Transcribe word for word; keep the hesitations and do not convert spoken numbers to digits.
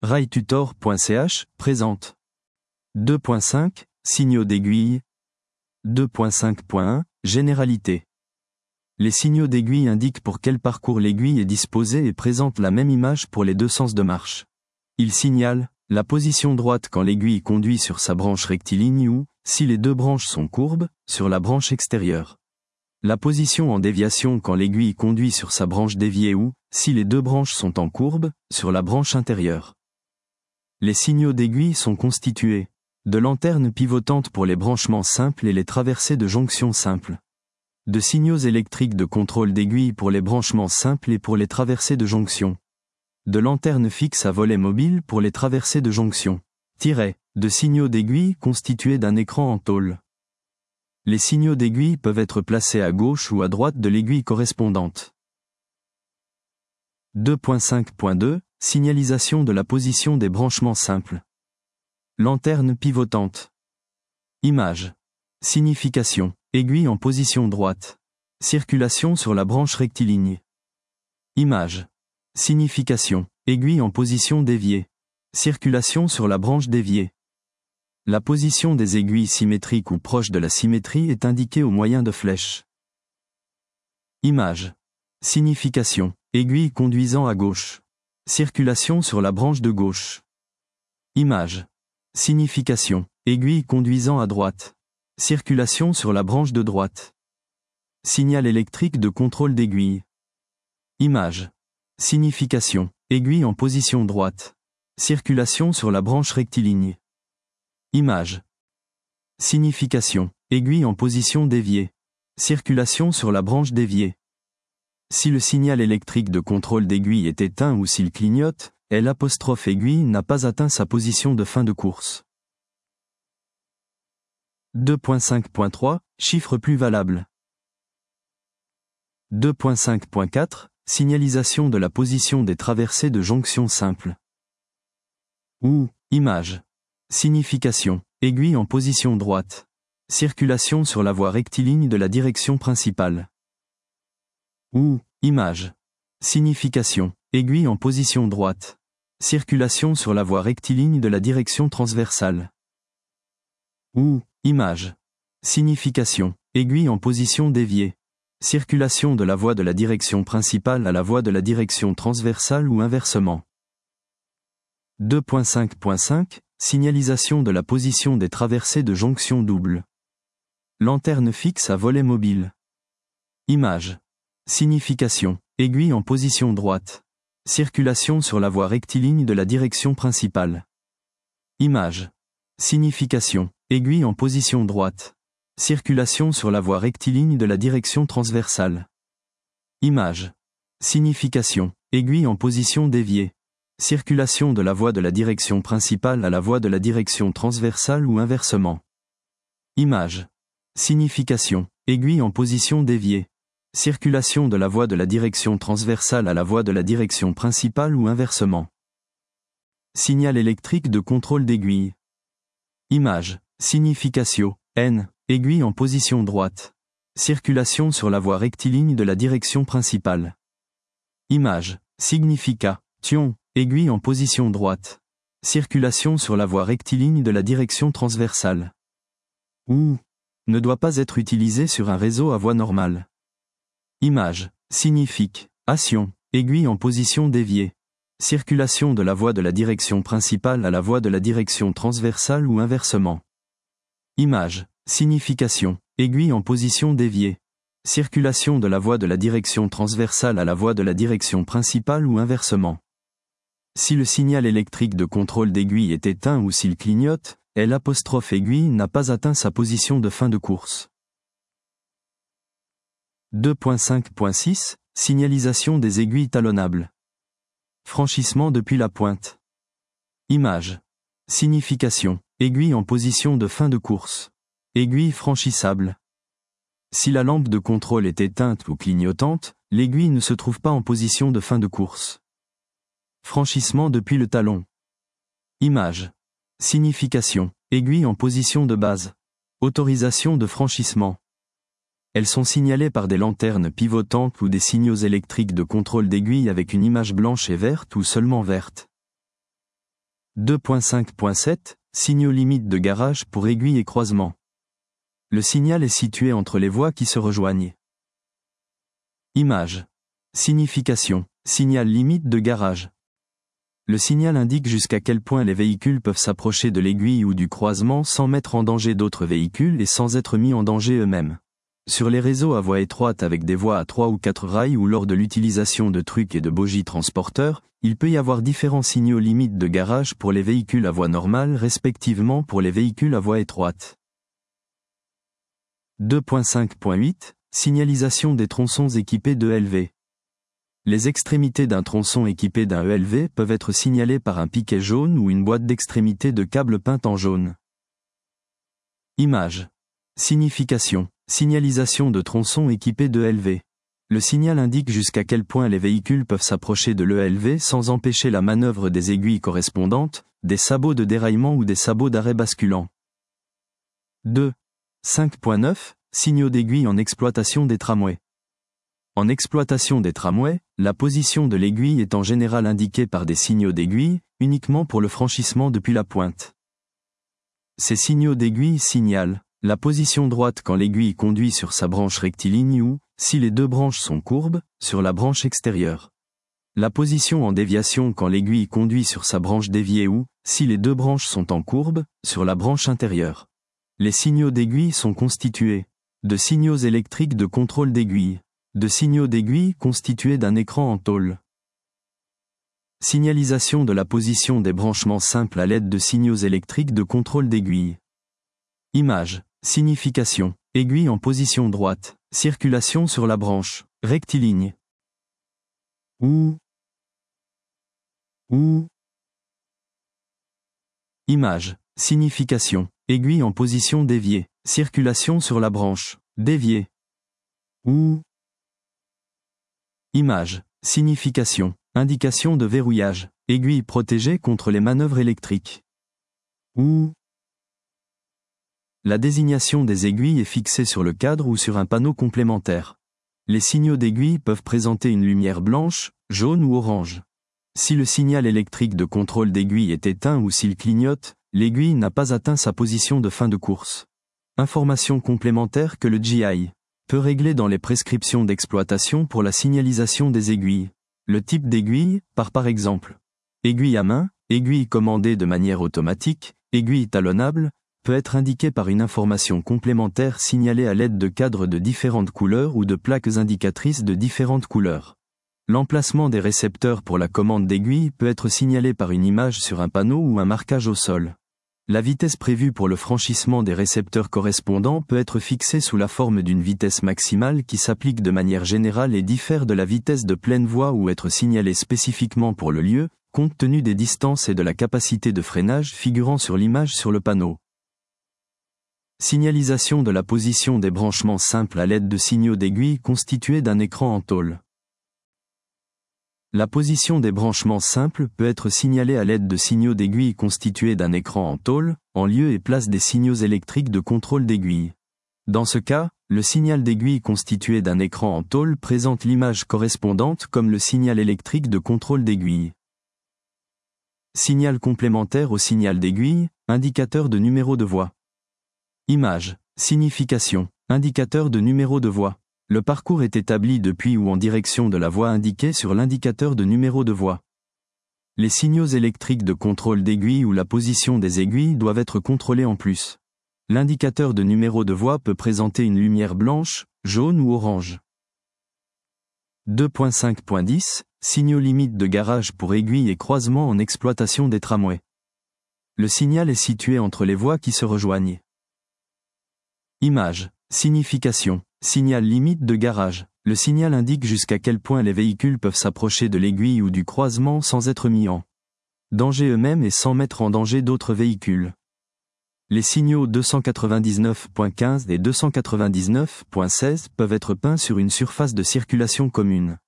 railtutor point c h présente deux point cinq Signaux d'aiguille. deux point cinq point un Généralité. Les signaux d'aiguille indiquent pour quel parcours l'aiguille est disposée et présentent la même image pour les deux sens de marche. Ils signalent la position droite quand l'aiguille conduit sur sa branche rectiligne ou, si les deux branches sont courbes, sur la branche extérieure. La position en déviation quand l'aiguille conduit sur sa branche déviée ou, si les deux branches sont en courbe, sur la branche intérieure. Les signaux d'aiguille sont constitués de lanternes pivotantes pour les branchements simples et les traversées de jonction simples. De signaux électriques de contrôle d'aiguille pour les branchements simples et pour les traversées de jonction. De lanternes fixes à volet mobile pour les traversées de jonction. Tiret, de signaux d'aiguille constitués d'un écran en tôle. Les signaux d'aiguille peuvent être placés à gauche ou à droite de l'aiguille correspondante. deux point cinq point deux Signalisation de la position des branchements simples. Lanterne pivotante. Image. Signification. Aiguille en position droite. Circulation sur la branche rectiligne. Image. Signification. Aiguille en position déviée. Circulation sur la branche déviée. La position des aiguilles symétriques ou proches de la symétrie est indiquée au moyen de flèches. Image. Signification. Aiguille conduisant à gauche. Circulation sur la branche de gauche. Image. Signification. Aiguille conduisant à droite. Circulation sur la branche de droite. Signal électrique de contrôle d'aiguille. Image. Signification. Aiguille en position droite. Circulation sur la branche rectiligne. Image. Signification. Aiguille en position déviée. Circulation sur la branche déviée. Si le signal électrique de contrôle d'aiguille est éteint ou s'il clignote, L' aiguille n'a pas atteint sa position de fin de course. deux point cinq point trois Chiffre plus valable. deux point cinq point quatre Signalisation de la position des traversées de jonction simple. Ou, image. Signification. Aiguille en position droite. Circulation sur la voie rectiligne de la direction principale. Ou, image. Signification. Aiguille en position droite. Circulation sur la voie rectiligne de la direction transversale. Ou, image. Signification. Aiguille en position déviée. Circulation de la voie de la direction principale à la voie de la direction transversale ou inversement. deux point cinq point cinq Signalisation de la position des traversées de jonction double. Lanterne fixe à volet mobile. Image. Signification. Aiguille en position droite. Circulation sur la voie rectiligne de la direction principale. Image. Signification. Aiguille en position droite. Circulation sur la voie rectiligne de la direction transversale. Image. Signification. Aiguille en position déviée. Circulation de la voie de la direction principale à la voie de la direction transversale ou inversement. Image. Signification. Aiguille en position déviée. Circulation de la voie de la direction transversale à la voie de la direction principale ou inversement. Signal électrique de contrôle d'aiguille. Image. Signification. N. Aiguille en position droite. Circulation sur la voie rectiligne de la direction principale. Image. Signification. Aiguille en position droite. Circulation sur la voie rectiligne de la direction transversale. Ou. Ne doit pas être utilisé sur un réseau à voie normale. Image. Signification. Aiguille en position déviée. Circulation de la voie de la direction principale à la voie de la direction transversale ou inversement. Image. Signification. Aiguille en position déviée. Circulation de la voie de la direction transversale à la voie de la direction principale ou inversement. Si le signal électrique de contrôle d'aiguille est éteint ou s'il clignote, L' aiguille n'a pas atteint sa position de fin de course. deux point cinq point six Signalisation des aiguilles talonnables. Franchissement depuis la pointe. Image. Signification. Aiguille en position de fin de course. Aiguille franchissable. Si la lampe de contrôle est éteinte ou clignotante, l'aiguille ne se trouve pas en position de fin de course. Franchissement depuis le talon. Image. Signification. Aiguille en position de base. Autorisation de franchissement. Elles sont signalées par des lanternes pivotantes ou des signaux électriques de contrôle d'aiguille avec une image blanche et verte ou seulement verte. deux point cinq point sept Signaux limites de garage pour aiguilles et croisements. Le signal est situé entre les voies qui se rejoignent. Image. Signification. Signal limite de garage. Le signal indique jusqu'à quel point les véhicules peuvent s'approcher de l'aiguille ou du croisement sans mettre en danger d'autres véhicules et sans être mis en danger eux-mêmes. Sur les réseaux à voie étroite avec des voies à trois ou quatre rails ou lors de l'utilisation de trucks et de bogies transporteurs, il peut y avoir différents signaux limites de garage pour les véhicules à voie normale respectivement pour les véhicules à voie étroite. deux point cinq point huit Signalisation des tronçons équipés de E L V. Les extrémités d'un tronçon équipé d'un E L V peuvent être signalées par un piquet jaune ou une boîte d'extrémité de câbles peinte en jaune. Image. Signification. Signalisation de tronçons équipés de E L V. Le signal indique jusqu'à quel point les véhicules peuvent s'approcher de l'E L V sans empêcher la manœuvre des aiguilles correspondantes, des sabots de déraillement ou des sabots d'arrêt basculant. deux. cinq point neuf Signaux d'aiguille en exploitation des tramways. En exploitation des tramways, la position de l'aiguille est en général indiquée par des signaux d'aiguille, uniquement pour le franchissement depuis la pointe. Ces signaux d'aiguille signalent la position droite quand l'aiguille conduit sur sa branche rectiligne ou, si les deux branches sont courbes, sur la branche extérieure. La position en déviation quand l'aiguille conduit sur sa branche déviée ou, si les deux branches sont en courbe, sur la branche intérieure. Les signaux d'aiguille sont constitués de signaux électriques de contrôle d'aiguille, de signaux d'aiguille constitués d'un écran en tôle. Signalisation de la position des branchements simples à l'aide de signaux électriques de contrôle d'aiguille. Image. Signification. Aiguille en position droite. Circulation sur la branche rectiligne. Ou. Ou. Image. Signification. Aiguille en position déviée. Circulation sur la branche déviée. Ou. Image. Signification. Indication de verrouillage. Aiguille protégée contre les manœuvres électriques. Ou. La désignation des aiguilles est fixée sur le cadre ou sur un panneau complémentaire. Les signaux d'aiguille peuvent présenter une lumière blanche, jaune ou orange. Si le signal électrique de contrôle d'aiguille est éteint ou s'il clignote, l'aiguille n'a pas atteint sa position de fin de course. Information complémentaire que le G I peut régler dans les prescriptions d'exploitation pour la signalisation des aiguilles. Le type d'aiguille, par par exemple, aiguille à main, aiguille commandée de manière automatique, aiguille talonnable, peut être indiqué par une information complémentaire signalée à l'aide de cadres de différentes couleurs ou de plaques indicatrices de différentes couleurs. L'emplacement des récepteurs pour la commande d'aiguille peut être signalé par une image sur un panneau ou un marquage au sol. La vitesse prévue pour le franchissement des récepteurs correspondants peut être fixée sous la forme d'une vitesse maximale qui s'applique de manière générale et diffère de la vitesse de pleine voie ou être signalée spécifiquement pour le lieu, compte tenu des distances et de la capacité de freinage figurant sur l'image sur le panneau. Signalisation de la position des branchements simples à l'aide de signaux d'aiguille constitués d'un écran en tôle. La position des branchements simples peut être signalée à l'aide de signaux d'aiguille constitués d'un écran en tôle, en lieu et place des signaux électriques de contrôle d'aiguille. Dans ce cas, le signal d'aiguille constitué d'un écran en tôle présente l'image correspondante comme le signal électrique de contrôle d'aiguille. Signal complémentaire au signal d'aiguille, indicateur de numéro de voie. Image, signification, indicateur de numéro de voie. Le parcours est établi depuis ou en direction de la voie indiquée sur l'indicateur de numéro de voie. Les signaux électriques de contrôle d'aiguille ou la position des aiguilles doivent être contrôlés en plus. L'indicateur de numéro de voie peut présenter une lumière blanche, jaune ou orange. deux point cinq point dix Signaux limites de garage pour aiguilles et croisements en exploitation des tramways. Le signal est situé entre les voies qui se rejoignent. Image, signification. Signal limite de garage. Le signal indique jusqu'à quel point les véhicules peuvent s'approcher de l'aiguille ou du croisement sans être mis en danger eux-mêmes et sans mettre en danger d'autres véhicules. Les signaux deux cent quatre-vingt-dix-neuf point quinze et deux cent quatre-vingt-dix-neuf point seize peuvent être peints sur une surface de circulation commune.